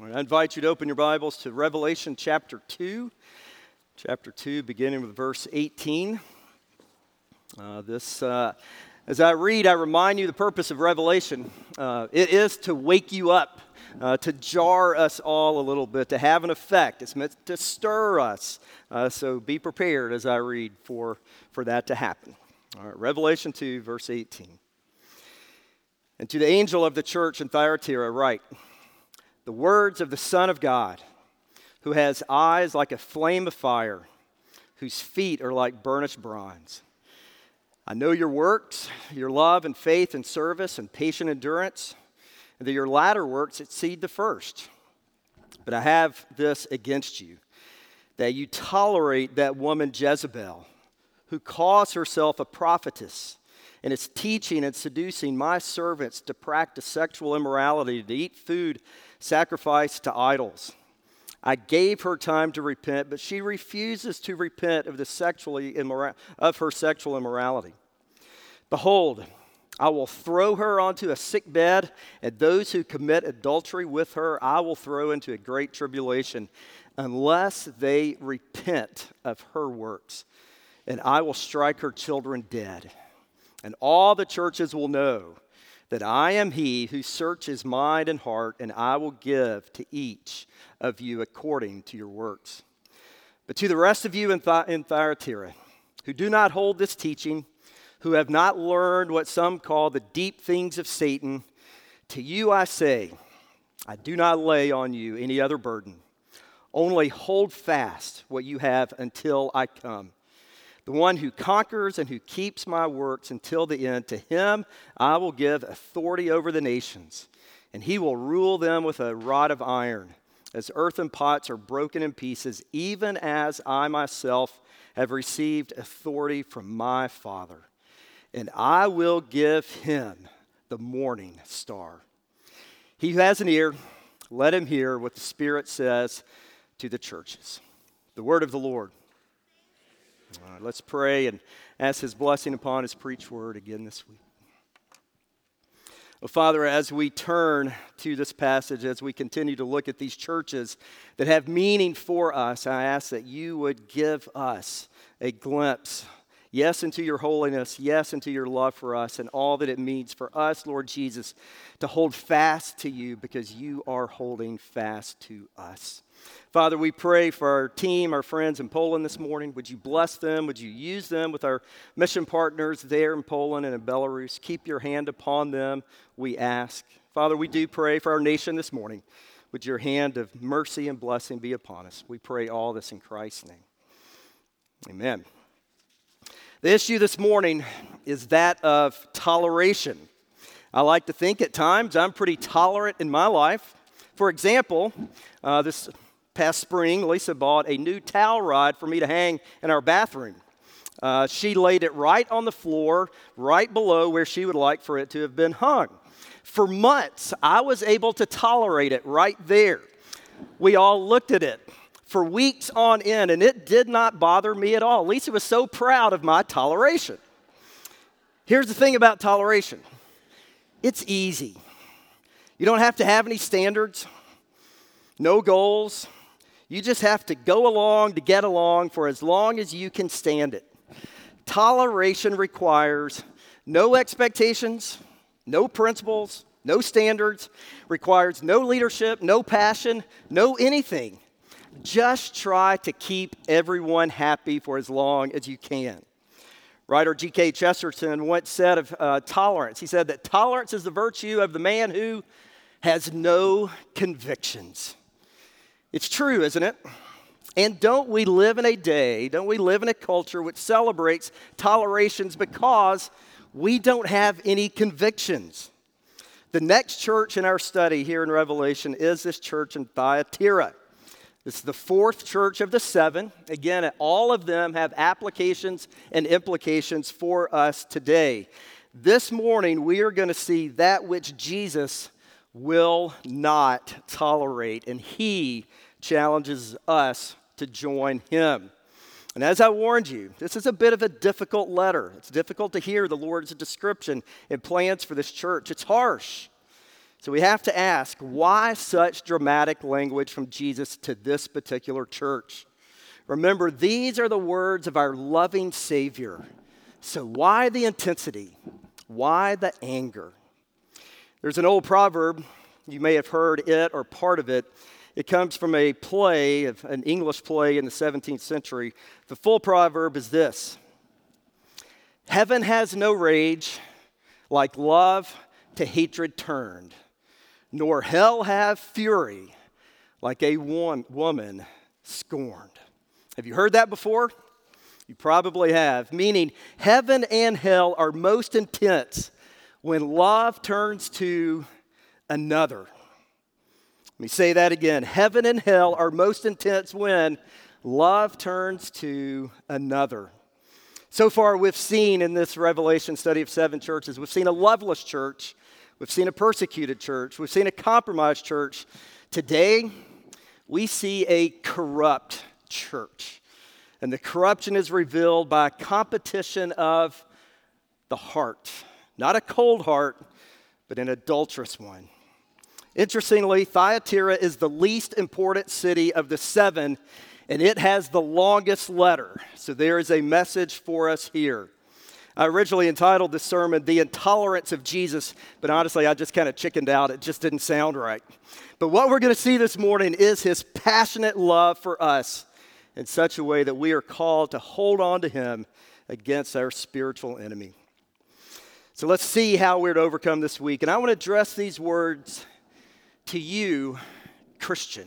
All right, I invite you to open your Bibles to Revelation chapter 2. Chapter 2, beginning with verse 18. As I read, I remind you the purpose of Revelation. It is to wake you up, to jar us all a little bit, to have an effect. It's meant to stir us. So be prepared as I read for that to happen. All right, Revelation 2, verse 18. And to the angel of the church in Thyatira write, the words of the Son of God, who has eyes like a flame of fire, whose feet are like burnished bronze. I know your works, your love and faith and service and patient endurance, and that your latter works exceed the first. But I have this against you, that you tolerate that woman Jezebel, who calls herself a prophetess, and is teaching and seducing my servants to practice sexual immorality, to eat food sacrificed to idols. I gave her time to repent, but she refuses to repent of her sexual immorality. Behold, I will throw her onto a sick bed, and those who commit adultery with her I will throw into a great tribulation, unless they repent of her works. And I will strike her children dead. And all the churches will know that I am he who searches mind and heart, and I will give to each of you according to your works. But to the rest of you in Thyatira, who do not hold this teaching, who have not learned what some call the deep things of Satan, to you I say, I do not lay on you any other burden. Only hold fast what you have until I come. The one who conquers and who keeps my works until the end, to him I will give authority over the nations, and he will rule them with a rod of iron, as earthen pots are broken in pieces, even as I myself have received authority from my Father. And I will give him the morning star. He who has an ear, let him hear what the Spirit says to the churches. The word of the Lord. All right, let's pray and ask his blessing upon his preached word again this week. Well, Father, as we turn to this passage, as we continue to look at these churches that have meaning for us, I ask that you would give us a glimpse, yes, into your holiness, yes, into your love for us, and all that it means for us, Lord Jesus, to hold fast to you because you are holding fast to us. Father, we pray for our team, our friends in Poland this morning. Would you bless them? Would you use them with our mission partners there in Poland and in Belarus? Keep your hand upon them, we ask. Father, we do pray for our nation this morning. Would your hand of mercy and blessing be upon us? We pray all this in Christ's name. Amen. The issue this morning is that of toleration. I like to think at times I'm pretty tolerant in my life. For example, this past spring, Lisa bought a new towel rod for me to hang in our bathroom. She laid it right on the floor, right below where she would like for it to have been hung. For months, I was able to tolerate it right there. We all looked at it for weeks on end, and it did not bother me at all. Lisa was so proud of my toleration. Here's the thing about toleration. It's easy. You don't have to have any standards, no goals. You just have to go along to get along for as long as you can stand it. Toleration requires no expectations, no principles, no standards, requires no leadership, no passion, no anything. Just try to keep everyone happy for as long as you can. Writer G.K. Chesterton once said of tolerance, he said that tolerance is the virtue of the man who has no convictions. It's true, isn't it? And don't we live in a culture which celebrates tolerations because we don't have any convictions? The next church in our study here in Revelation is this church in Thyatira. This is the fourth church of the seven. Again, all of them have applications and implications for us today. This morning, we are going to see that which Jesus will not tolerate, and he challenges us to join him. And as I warned you, this is a bit of a difficult letter. It's difficult to hear the Lord's description and plans for this church. It's harsh. So we have to ask, why such dramatic language from Jesus to this particular church? Remember, these are the words of our loving Savior. So why the intensity? Why the anger? There's an old proverb, you may have heard it or part of it. It comes from a play, an English play in the 17th century. The full proverb is this: heaven has no rage like love to hatred turned, nor hell have fury like a woman scorned. Have you heard that before? You probably have. Meaning, heaven and hell are most intense when love turns to another. Let me say that again. Heaven and hell are most intense when love turns to another. So far, we've seen in this Revelation study of 7 churches, we've seen a loveless church, we've seen a persecuted church, we've seen a compromised church. Today, we see a corrupt church. And the corruption is revealed by a competition of the heart. Not a cold heart, but an adulterous one. Interestingly, Thyatira is the least important city of the 7, and it has the longest letter. So there is a message for us here. I originally entitled this sermon, The Intolerance of Jesus, but honestly, I just kind of chickened out. It just didn't sound right. But what we're going to see this morning is his passionate love for us in such a way that we are called to hold on to him against our spiritual enemy. So let's see how we're to overcome this week. And I want to address these words to you, Christian.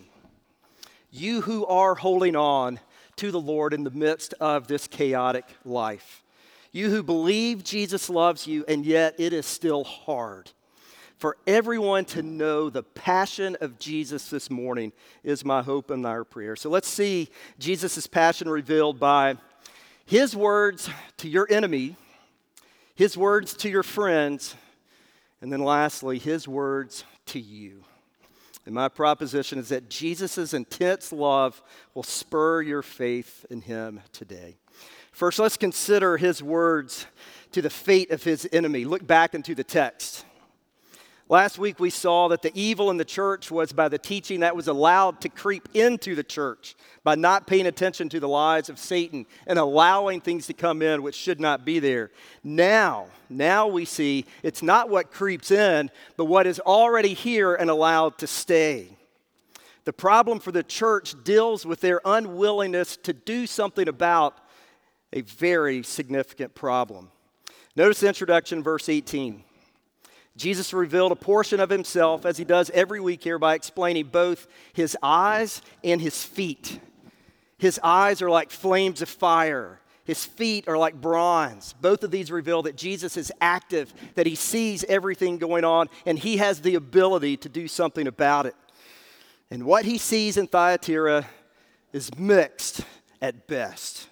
You who are holding on to the Lord in the midst of this chaotic life. You who believe Jesus loves you, and yet it is still hard. For everyone to know the passion of Jesus this morning is my hope and our prayer. So let's see Jesus' passion revealed by his words to your enemy, his words to your friends, and then lastly, his words to you. And my proposition is that Jesus' intense love will spur your faith in him today. First, let's consider his words to the fate of his enemy. Look back into the text. Last week we saw that the evil in the church was by the teaching that was allowed to creep into the church, by not paying attention to the lies of Satan and allowing things to come in which should not be there. Now we see it's not what creeps in, but what is already here and allowed to stay. The problem for the church deals with their unwillingness to do something about a very significant problem. Notice the introduction, verse 18. Jesus revealed a portion of himself, as he does every week here, by explaining both his eyes and his feet. His eyes are like flames of fire. His feet are like bronze. Both of these reveal that Jesus is active, that he sees everything going on, and he has the ability to do something about it. And what he sees in Thyatira is mixed at best.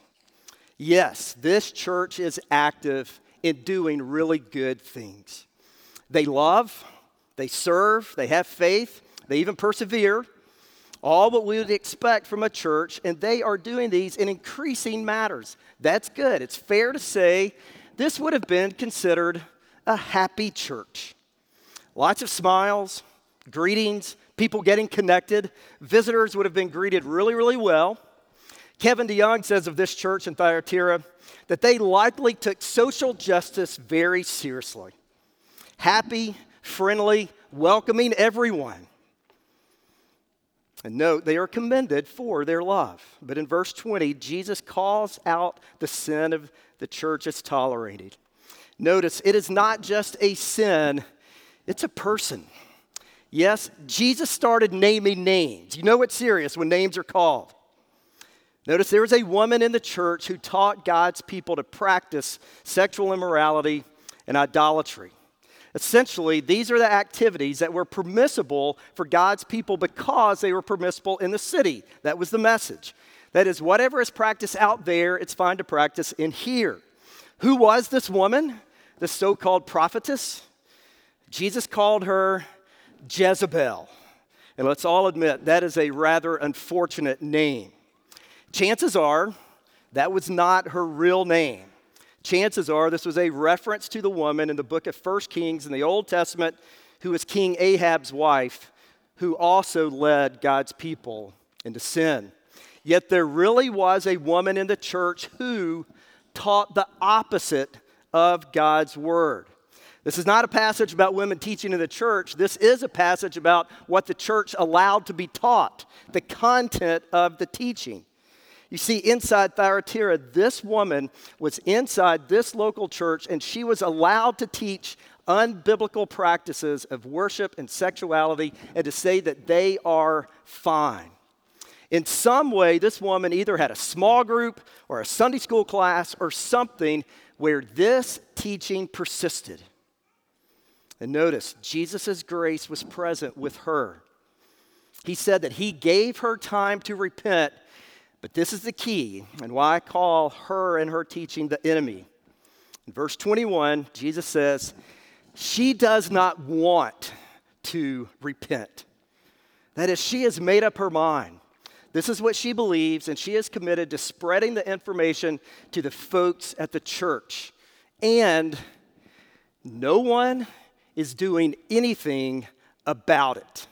Yes, this church is active in doing really good things. They love, they serve, they have faith, they even persevere. All what we would expect from a church, and they are doing these in increasing matters. That's good. It's fair to say this would have been considered a happy church. Lots of smiles, greetings, people getting connected. Visitors would have been greeted really, really well. Kevin DeYoung says of this church in Thyatira that they likely took social justice very seriously. Happy, friendly, welcoming everyone. And note, they are commended for their love. But in verse 20, Jesus calls out the sin of the church as tolerated. Notice, it is not just a sin, it's a person. Yes, Jesus started naming names. You know it's serious when names are called. Notice there was a woman in the church who taught God's people to practice sexual immorality and idolatry. Essentially, these are the activities that were permissible for God's people because they were permissible in the city. That was the message. That is, whatever is practiced out there, it's fine to practice in here. Who was this woman, this so-called prophetess? Jesus called her Jezebel. And let's all admit, that is a rather unfortunate name. Chances are, that was not her real name. Chances are this was a reference to the woman in the book of 1 Kings in the Old Testament who was King Ahab's wife, who also led God's people into sin. Yet there really was a woman in the church who taught the opposite of God's word. This is not a passage about women teaching in the church. This is a passage about what the church allowed to be taught, the content of the teaching. You see, inside Thyatira, this woman was inside this local church, and she was allowed to teach unbiblical practices of worship and sexuality and to say that they are fine. In some way, this woman either had a small group or a Sunday school class or something where this teaching persisted. And notice, Jesus' grace was present with her. He said that he gave her time to repent, but this is the key and why I call her and her teaching the enemy. In verse 21, Jesus says, she does not want to repent. That is, she has made up her mind. This is what she believes, and she is committed to spreading the information to the folks at the church. And no one is doing anything about it.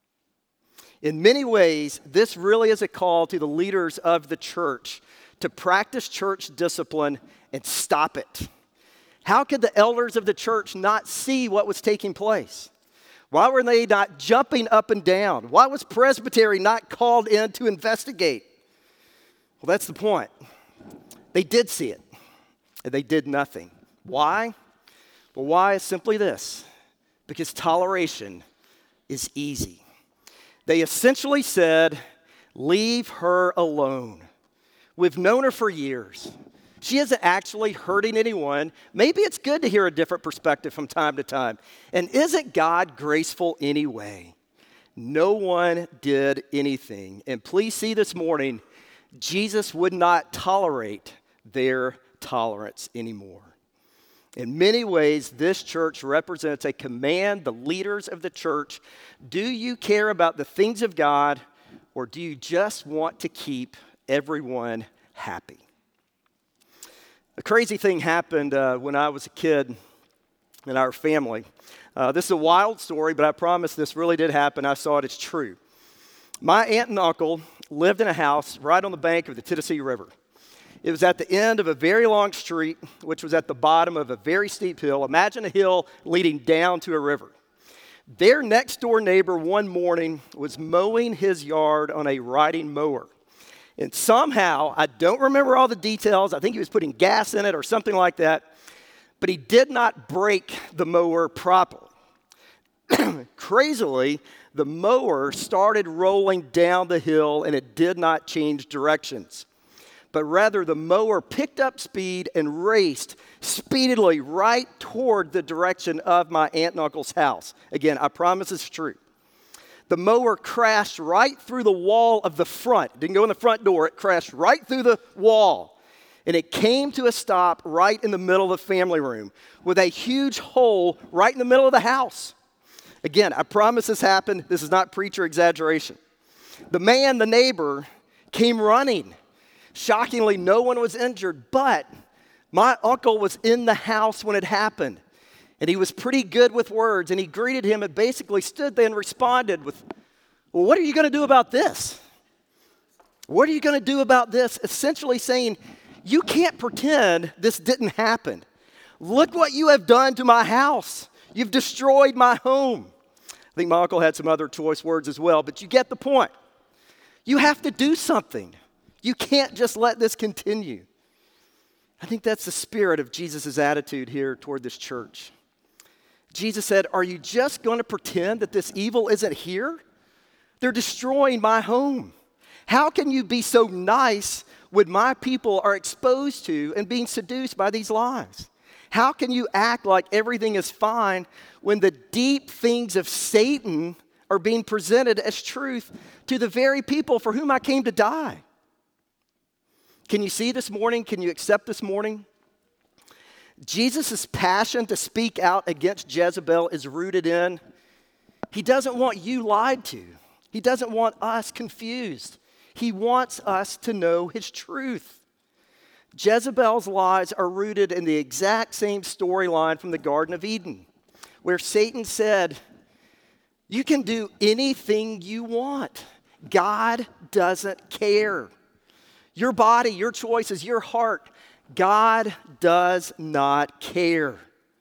In many ways, this really is a call to the leaders of the church to practice church discipline and stop it. How could the elders of the church not see what was taking place? Why were they not jumping up and down? Why was Presbytery not called in to investigate? Well, that's the point. They did see it, and they did nothing. Why? Well, why is simply this: because toleration is easy. They essentially said, leave her alone. We've known her for years. She isn't actually hurting anyone. Maybe it's good to hear a different perspective from time to time. And isn't God graceful anyway? No one did anything. And please see this morning, Jesus would not tolerate their tolerance anymore. In many ways, this church represents a command, the leaders of the church. Do you care about the things of God, or do you just want to keep everyone happy? A crazy thing happened when I was a kid in our family. This is a wild story, but I promise this really did happen. I saw it as true. My aunt and uncle lived in a house right on the bank of the Tennessee River. It was at the end of a very long street, which was at the bottom of a very steep hill. Imagine a hill leading down to a river. Their next door neighbor one morning was mowing his yard on a riding mower. And somehow, I don't remember all the details, I think he was putting gas in it or something like that, but he did not brake the mower properly. Crazily, the mower started rolling down the hill and it did not change directions. But rather the mower picked up speed and raced speedily right toward the direction of my aunt and uncle's house. Again, I promise it's true. The mower crashed right through the wall of the front. It didn't go in the front door. It crashed right through the wall. And it came to a stop right in the middle of the family room with a huge hole right in the middle of the house. Again, I promise this happened. This is not preacher exaggeration. The man, the neighbor, came running. Shockingly, no one was injured, but my uncle was in the house when it happened. And he was pretty good with words, and he greeted him and basically stood there and responded with, well, what are you going to do about this? What are you going to do about this? Essentially saying, you can't pretend this didn't happen. Look what you have done to my house. You've destroyed my home. I think my uncle had some other choice words as well, but you get the point. You have to do something. You can't just let this continue. I think that's the spirit of Jesus' attitude here toward this church. Jesus said, are you just going to pretend that this evil isn't here? They're destroying my home. How can you be so nice when my people are exposed to and being seduced by these lies? How can you act like everything is fine when the deep things of Satan are being presented as truth to the very people for whom I came to die? Can you see this morning? Can you accept this morning? Jesus' passion to speak out against Jezebel is rooted in, he doesn't want you lied to. He doesn't want us confused. He wants us to know his truth. Jezebel's lies are rooted in the exact same storyline from the Garden of Eden, where Satan said, You can do anything you want. God doesn't care. Your body, your choices, your heart, God does not care.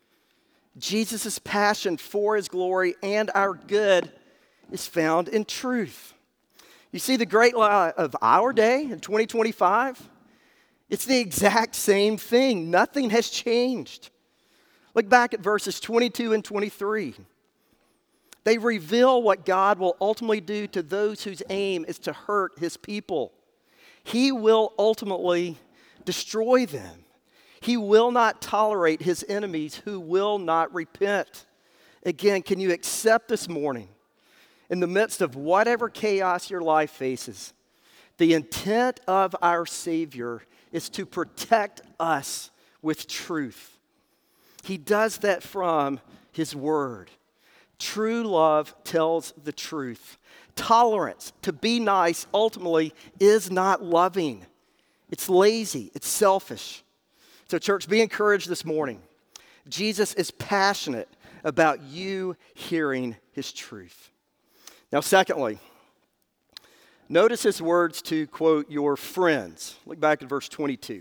Jesus' passion for his glory and our good is found in truth. You see, the great lie of our day in 2025, it's the exact same thing. Nothing has changed. Look back at verses 22 and 23. They reveal what God will ultimately do to those whose aim is to hurt his people. He will ultimately destroy them. He will not tolerate his enemies who will not repent. Again, can you accept this morning, in the midst of whatever chaos your life faces, the intent of our Savior is to protect us with truth. He does that from his word. True love tells the truth. Tolerance, to be nice, ultimately is not loving. It's lazy, it's selfish. So, church, be encouraged this morning. Jesus is passionate about you hearing his truth. Now, secondly, notice his words to, quote, your friends. Look back at verse 22.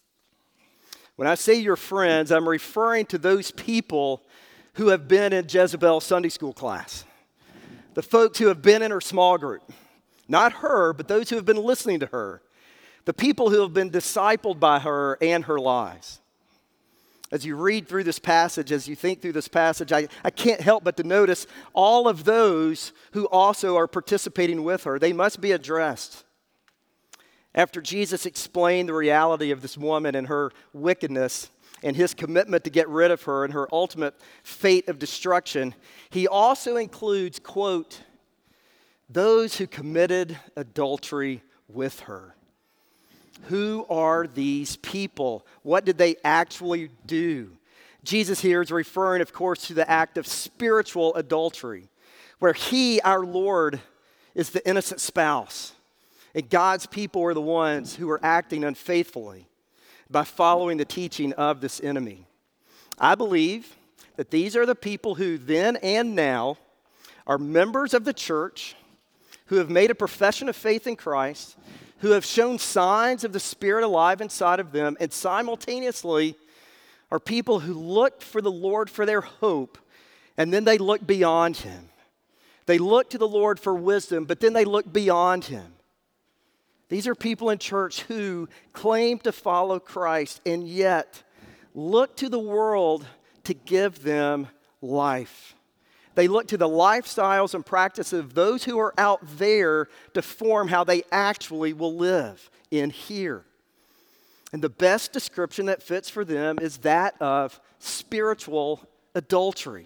When I say your friends, I'm referring to those people who have been in Jezebel's Sunday school class. The folks who have been in her small group. Not her, but those who have been listening to her. The people who have been discipled by her and her lies. As you read through this passage, as you think through this passage, I can't help but to notice all of those who also are participating with her. They must be addressed. After Jesus explained the reality of this woman and her wickedness and his commitment to get rid of her and her ultimate fate of destruction, he also includes, quote, those who committed adultery with her. Who are these people? What did they actually do? Jesus here is referring, of course, to the act of spiritual adultery, where he, our Lord, is the innocent spouse. And God's people are the ones who are acting unfaithfully by following the teaching of this enemy. I believe that these are the people who then and now are members of the church, who have made a profession of faith in Christ, who have shown signs of the Spirit alive inside of them, and simultaneously are people who look for the Lord for their hope, and then they look beyond him. They look to the Lord for wisdom, but then they look beyond him. These are people in church who claim to follow Christ and yet look to the world to give them life. They look to the lifestyles and practices of those who are out there to form how they actually will live in here. And the best description that fits for them is that of spiritual adultery.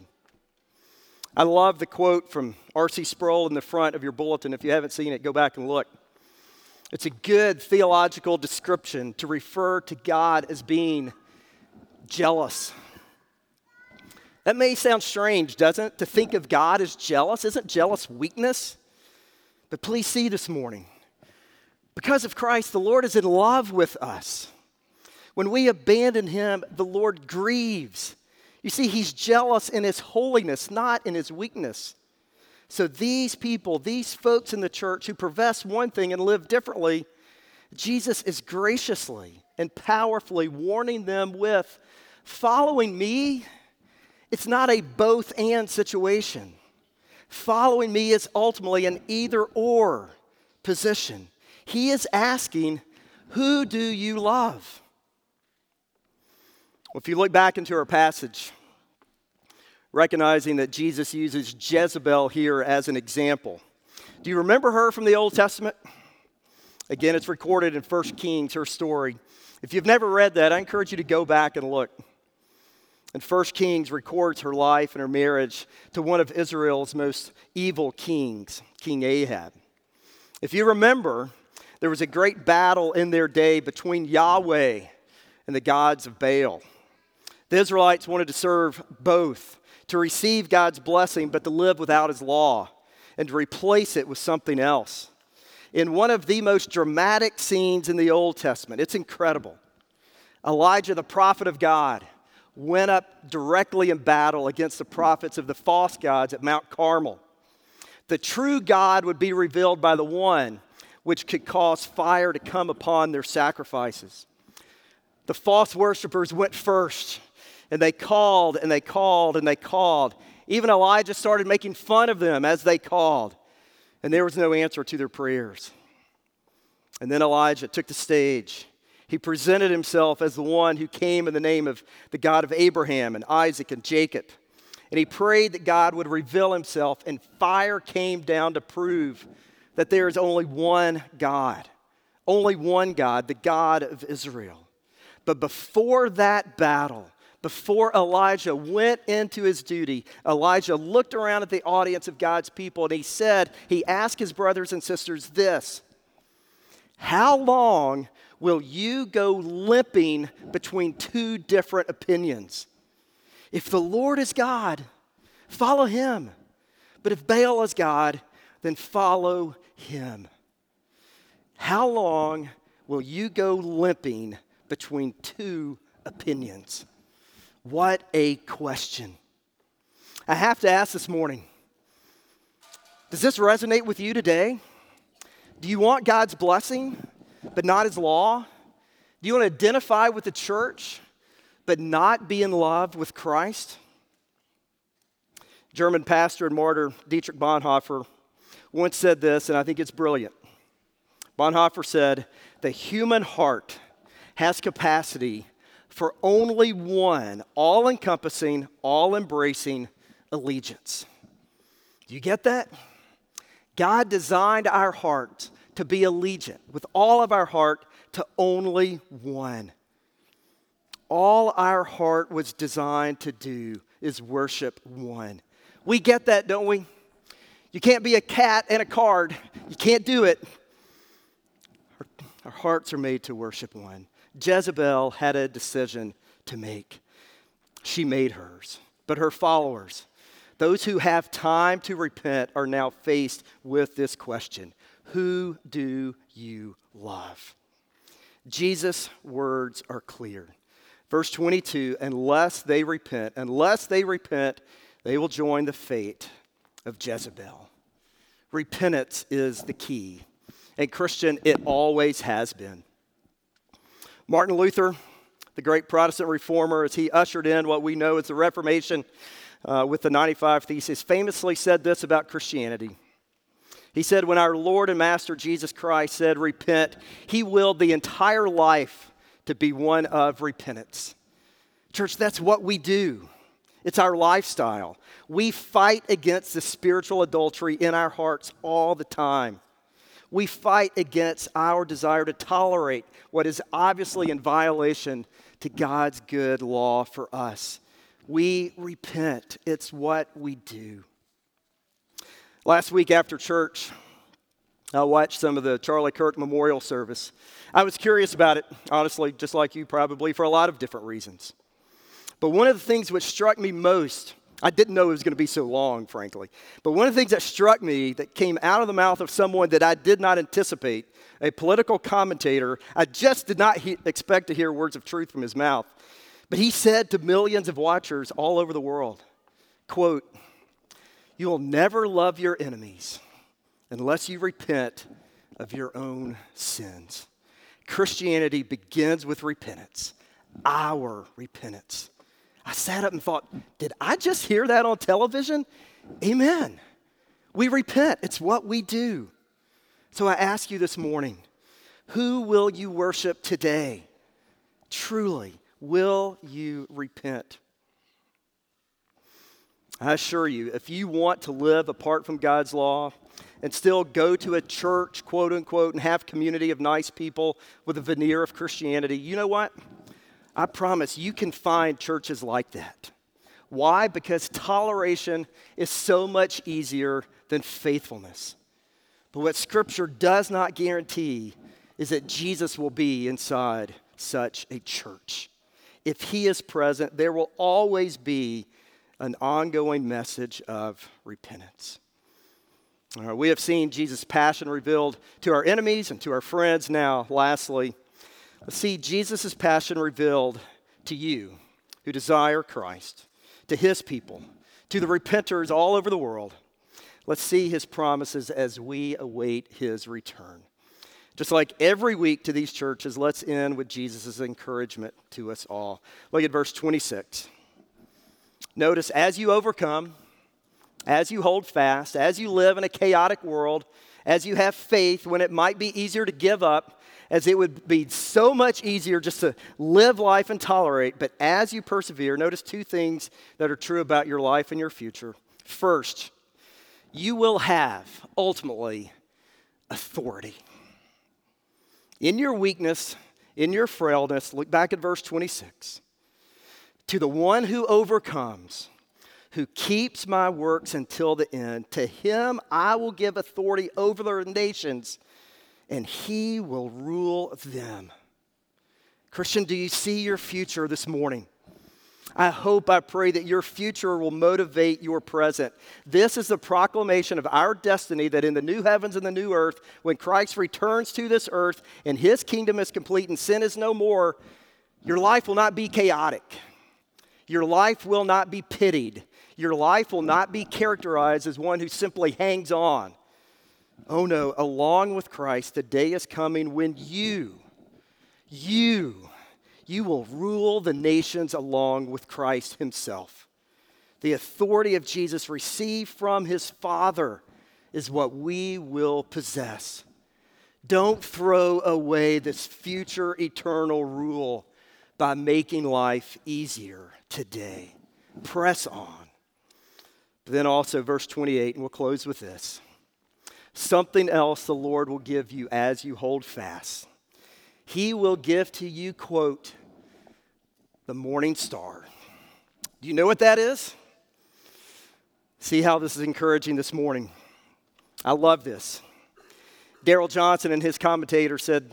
I love the quote from R.C. Sproul in the front of your bulletin. If you haven't seen it, go back and look. It's a good theological description to refer to God as being jealous. That may sound strange, doesn't it? To think of God as jealous. Isn't jealous weakness? But please see this morning. Because of Christ, the Lord is in love with us. When we abandon him, the Lord grieves. You see, he's jealous in his holiness, not in his weakness. So these people, these folks in the church who profess one thing and live differently, Jesus is graciously and powerfully warning them with, following me, it's not a both-and situation. Following me is ultimately an either-or position. He is asking, who do you love? Well, if you look back into our passage, recognizing that Jesus uses Jezebel here as an example. Do you remember her from the Old Testament? Again, it's recorded in 1 Kings, her story. If you've never read that, I encourage you to go back and look. And 1 Kings records her life and her marriage to one of Israel's most evil kings, King Ahab. If you remember, there was a great battle in their day between Yahweh and the gods of Baal. The Israelites wanted to serve both, to receive God's blessing, but to live without his law, and to replace it with something else. In one of the most dramatic scenes in the Old Testament, it's incredible. Elijah, the prophet of God, went up directly in battle against the prophets of the false gods at Mount Carmel. The true God would be revealed by the one which could cause fire to come upon their sacrifices. The false worshipers went first, and they called and they called and they called. Even Elijah started making fun of them as they called, and there was no answer to their prayers. And then Elijah took the stage. He presented himself as the one who came in the name of the God of Abraham and Isaac and Jacob. And he prayed that God would reveal himself, and fire came down to prove that there is only one God, the God of Israel. But before that battle, before Elijah went into his duty, Elijah looked around at the audience of God's people, and he asked his brothers and sisters this: how long will you go limping between two different opinions? If the Lord is God, follow him. But if Baal is God, then follow him. How long will you go limping between two opinions? What a question. I have to ask this morning, does this resonate with you today? Do you want God's blessing, but not his law? Do you want to identify with the church, but not be in love with Christ? German pastor and martyr Dietrich Bonhoeffer once said this, and I think it's brilliant. Bonhoeffer said, the human heart has capacity for only one all-encompassing, all-embracing allegiance. Do you get that? God designed our hearts to be allegiant with all of our heart to only one. All our heart was designed to do is worship one. We get that, don't we? You can't be a cat and a card. You can't do it. Our hearts are made to worship one. Jezebel had a decision to make. She made hers. But her followers, those who have time to repent, are now faced with this question: who do you love? Jesus' words are clear. Verse 22, unless they repent, they will join the fate of Jezebel. Repentance is the key. And Christian, it always has been. Martin Luther, the great Protestant reformer, as he ushered in what we know as the Reformation with the 95 Theses, famously said this about Christianity. He said, when our Lord and Master Jesus Christ said, repent, he willed the entire life to be one of repentance. Church, that's what we do. It's our lifestyle. We fight against the spiritual adultery in our hearts all the time. We fight against our desire to tolerate what is obviously in violation to God's good law for us. We repent. It's what we do. Last week after church, I watched some of the Charlie Kirk memorial service. I was curious about it, honestly, just like you probably, for a lot of different reasons. But one of the things which struck me most, I didn't know it was going to be so long, frankly. But one of the things that struck me that came out of the mouth of someone that I did not anticipate, a political commentator, I just did not expect to hear words of truth from his mouth. But he said to millions of watchers all over the world, quote, "You'll never love your enemies unless you repent of your own sins." Christianity begins with repentance, our repentance. I sat up and thought, did I just hear that on television? Amen. We repent. It's what we do. So I ask you this morning, who will you worship today? Truly, will you repent? I assure you, if you want to live apart from God's law and still go to a church, quote unquote, and have community of nice people with a veneer of Christianity, you know what? I promise you can find churches like that. Why? Because toleration is so much easier than faithfulness. But what Scripture does not guarantee is that Jesus will be inside such a church. If he is present, there will always be an ongoing message of repentance. All right, we have seen Jesus' passion revealed to our enemies and to our friends. Now, lastly, let's see Jesus' passion revealed to you who desire Christ, to his people, to the repenters all over the world. Let's see his promises as we await his return. Just like every week to these churches, let's end with Jesus' encouragement to us all. Look at verse 26. Notice, as you overcome, as you hold fast, as you live in a chaotic world, as you have faith when it might be easier to give up, as it would be so much easier just to live life and tolerate, but as you persevere, notice two things that are true about your life and your future. First, you will have, ultimately, authority. In your weakness, in your frailness, look back at verse 26. To the one who overcomes, who keeps my works until the end, to him I will give authority over the nations, and he will rule them. Christian, do you see your future this morning? I pray that your future will motivate your present. This is the proclamation of our destiny, that in the new heavens and the new earth, when Christ returns to this earth and his kingdom is complete and sin is no more, your life will not be chaotic. Your life will not be pitied. Your life will not be characterized as one who simply hangs on. Oh no, along with Christ, the day is coming when you will rule the nations along with Christ himself. The authority of Jesus received from his Father is what we will possess. Don't throw away this future eternal rule by making life easier today. Press on. But then also verse 28, and we'll close with this. Something else the Lord will give you as you hold fast. He will give to you, quote, the morning star. Do you know what that is? See how this is encouraging this morning. I love this. Darrell Johnson in his commentary said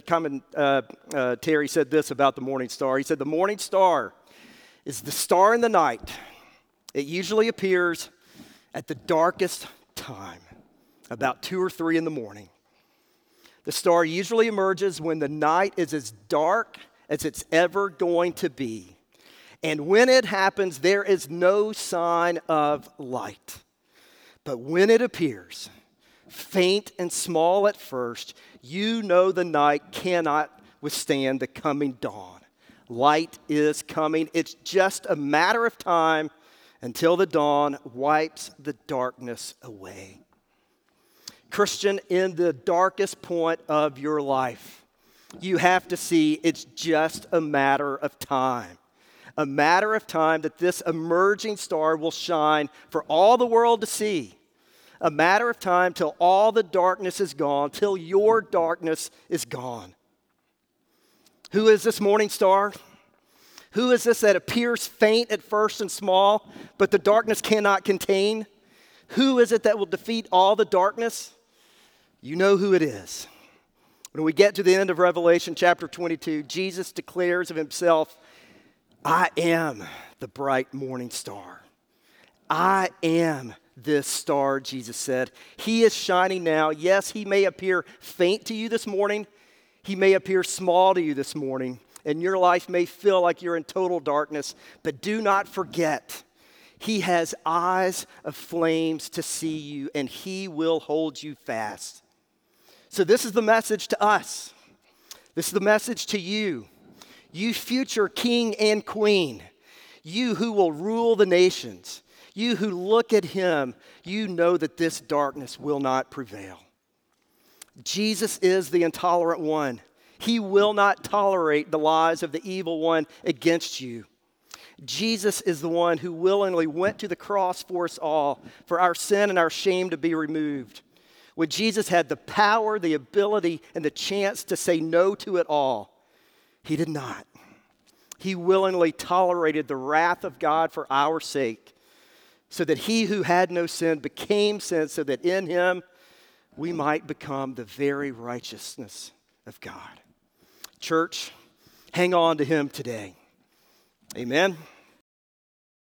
this about the morning star. He said, the morning star is the star in the night. It usually appears at the darkest time, about 2 or 3 in the morning. The star usually emerges when the night is as dark as it's ever going to be. And when it happens, there is no sign of light. But when it appears, faint and small at first, you know the night cannot withstand the coming dawn. Light is coming. It's just a matter of time until the dawn wipes the darkness away. Christian, in the darkest point of your life, you have to see it's just a matter of time. A matter of time that this emerging star will shine for all the world to see. A matter of time till all the darkness is gone, till your darkness is gone. Who is this morning star? Who is this that appears faint at first and small, but the darkness cannot contain? Who is it that will defeat all the darkness? You know who it is. When we get to the end of Revelation chapter 22, Jesus declares of himself, I am the bright morning star. I am this star, Jesus said. He is shining now. Yes, he may appear faint to you this morning. He may appear small to you this morning. And your life may feel like you're in total darkness. But do not forget, he has eyes of flames to see you, and he will hold you fast. So this is the message to us. This is the message to you. You future king and queen. You who will rule the nations. You who look at him, you know that this darkness will not prevail. Jesus is the intolerant one. He will not tolerate the lies of the evil one against you. Jesus is the one who willingly went to the cross for us all, for our sin and our shame to be removed. When Jesus had the power, the ability, and the chance to say no to it all, he did not. He willingly tolerated the wrath of God for our sake, so that he who had no sin became sin, so that in him we might become the very righteousness of God. Church, hang on to him today. Amen.